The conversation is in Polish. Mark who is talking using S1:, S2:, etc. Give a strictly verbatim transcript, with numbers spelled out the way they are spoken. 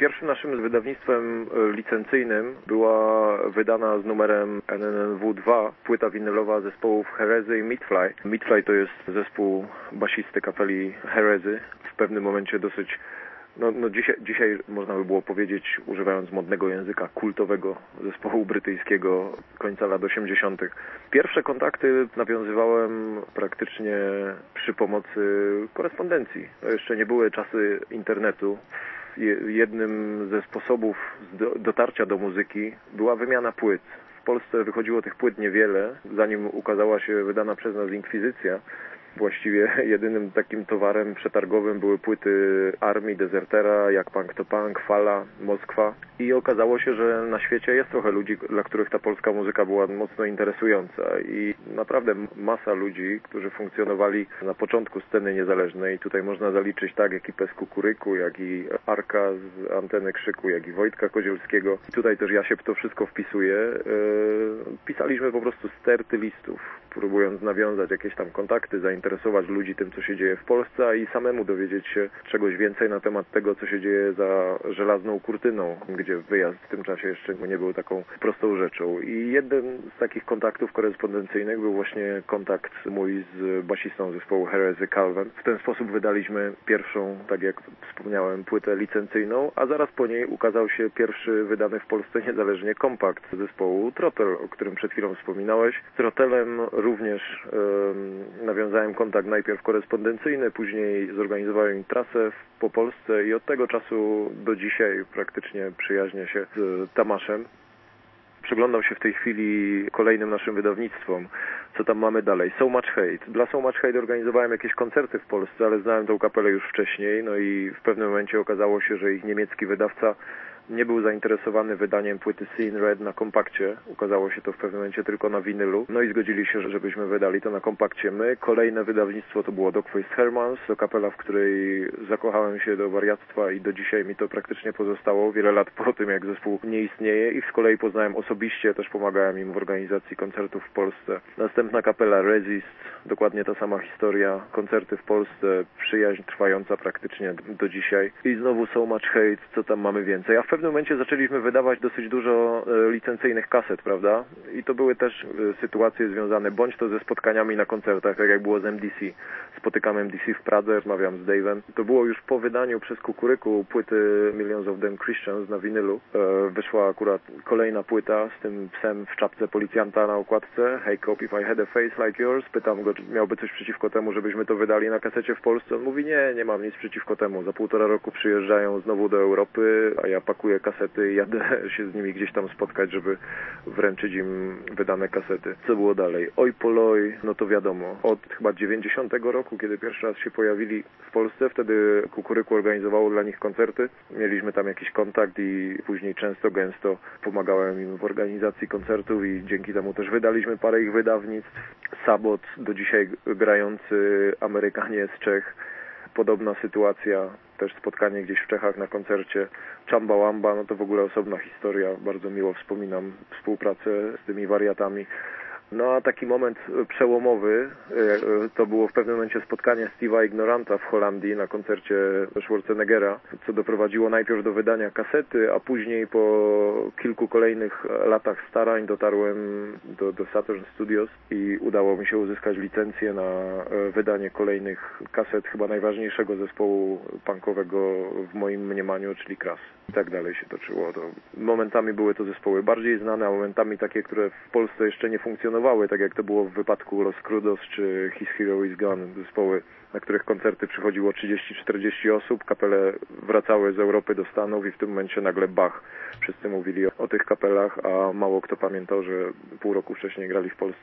S1: Pierwszym naszym wydawnictwem licencyjnym była wydana z numerem N N N W dwa płyta winylowa zespołów Heresy i Meatfly. Meatfly to jest zespół basisty kapeli Heresy. W pewnym momencie dosyć No, no dzisiaj, dzisiaj można by było powiedzieć, używając modnego języka, kultowego zespołu brytyjskiego końca lat osiemdziesiątych. Pierwsze kontakty nawiązywałem praktycznie przy pomocy korespondencji. To jeszcze nie były czasy internetu. Jednym ze sposobów dotarcia do muzyki była wymiana płyt. W Polsce wychodziło tych płyt niewiele, zanim ukazała się wydana przez nas Inkwizycja. Właściwie jedynym takim towarem przetargowym były płyty Armii, Dezertera, Jak Punk to Punk, Fala, Moskwa. I okazało się, że na świecie jest trochę ludzi, dla których ta polska muzyka była mocno interesująca. I naprawdę masa ludzi, którzy funkcjonowali na początku sceny niezależnej. Tutaj można zaliczyć tak ekipę z Kukuryku, jak i Arka z Anteny Krzyku, jak i Wojtka Kozielskiego. I tutaj też ja się w to wszystko wpisuję. Pisaliśmy po prostu sterty listów, próbując nawiązać jakieś tam kontakty, zainteresować ludzi tym, co się dzieje w Polsce, a i samemu dowiedzieć się czegoś więcej na temat tego, co się dzieje za żelazną kurtyną, gdzie wyjazd w tym czasie jeszcze nie był taką prostą rzeczą. I jednym z takich kontaktów korespondencyjnych był właśnie kontakt mój z basistą zespołu Heresy, Calvin. W ten sposób wydaliśmy pierwszą, tak jak wspomniałem, płytę licencyjną, a zaraz po niej ukazał się pierwszy wydany w Polsce niezależnie kompakt zespołu Trottel, o którym przed chwilą wspominałeś. Z Trottelem również um, nawiązałem kontakt najpierw korespondencyjny, później zorganizowałem im trasę po Polsce i od tego czasu do dzisiaj praktycznie przyjaźnię się z Tamaszem. Przyglądam się w tej chwili kolejnym naszym wydawnictwom, co tam mamy dalej. So Much Hate. Dla So Much Hate organizowałem jakieś koncerty w Polsce, ale znałem tą kapelę już wcześniej, no i w pewnym momencie okazało się, że ich niemiecki wydawca nie był zainteresowany wydaniem płyty Seeing Red na kompakcie. Ukazało się to w pewnym momencie tylko na winylu. No i zgodzili się, żebyśmy wydali to na kompakcie my. Kolejne wydawnictwo to było Dogface Hermans, to kapela, w której zakochałem się do wariactwa i do dzisiaj mi to praktycznie pozostało. Wiele lat po tym, jak zespół nie istnieje. Ich z kolei poznałem osobiście, też pomagałem im w organizacji koncertów w Polsce. Następna kapela Resist, dokładnie ta sama historia. Koncerty w Polsce, przyjaźń trwająca praktycznie do dzisiaj. I znowu So Much Hate, co tam mamy więcej. A w pewnym momencie zaczęliśmy wydawać dosyć dużo e, licencyjnych kaset, prawda? I to były też e, sytuacje związane bądź to ze spotkaniami na koncertach, tak jak było z M D C. Spotykam M D C w Pradze, rozmawiam z Dave'em. To było już po wydaniu przez Kukuryku płyty Millions of Them Christians na winylu. E, wyszła akurat kolejna płyta z tym psem w czapce policjanta na okładce. Hey Cop, if I had a face like yours. Pytam go, czy miałby coś przeciwko temu, żebyśmy to wydali na kasecie w Polsce. On mówi, nie, nie mam nic przeciwko temu. Za półtora roku przyjeżdżają znowu do Europy, a ja pakuję kasety i jadę się z nimi gdzieś tam spotkać, żeby wręczyć im wydane kasety. Co było dalej? Oj Poloj, no to wiadomo, od chyba dziewięćdziesiątego roku, kiedy pierwszy raz się pojawili w Polsce, wtedy Kukuryku organizowało dla nich koncerty. Mieliśmy tam jakiś kontakt i później często, gęsto pomagałem im w organizacji koncertów i dzięki temu też wydaliśmy parę ich wydawnictw. Sabot, do dzisiaj grający Amerykanie z Czech. Podobna sytuacja, też spotkanie gdzieś w Czechach na koncercie. Chumbawamba, no to w ogóle osobna historia. Bardzo miło wspominam współpracę z tymi wariatami. No a taki moment przełomowy to było w pewnym momencie spotkanie Steve'a Ignoranta w Holandii na koncercie Schwarzeneggera, co doprowadziło najpierw do wydania kasety, a później po kilku kolejnych latach starań dotarłem do, do Saturn Studios i udało mi się uzyskać licencję na wydanie kolejnych kaset chyba najważniejszego zespołu punkowego w moim mniemaniu, czyli Kras. I tak dalej się toczyło. To momentami były to zespoły bardziej znane, a momentami takie, które w Polsce jeszcze nie funkcjonowały, tak jak to było w wypadku Los Crudos czy His Hero Is Gone, zespoły, na których koncerty przychodziło trzydzieści czterdzieści osób, kapele wracały z Europy do Stanów i w tym momencie nagle bach. Wszyscy mówili o, o tych kapelach, a mało kto pamiętał, że pół roku wcześniej grali w Polsce.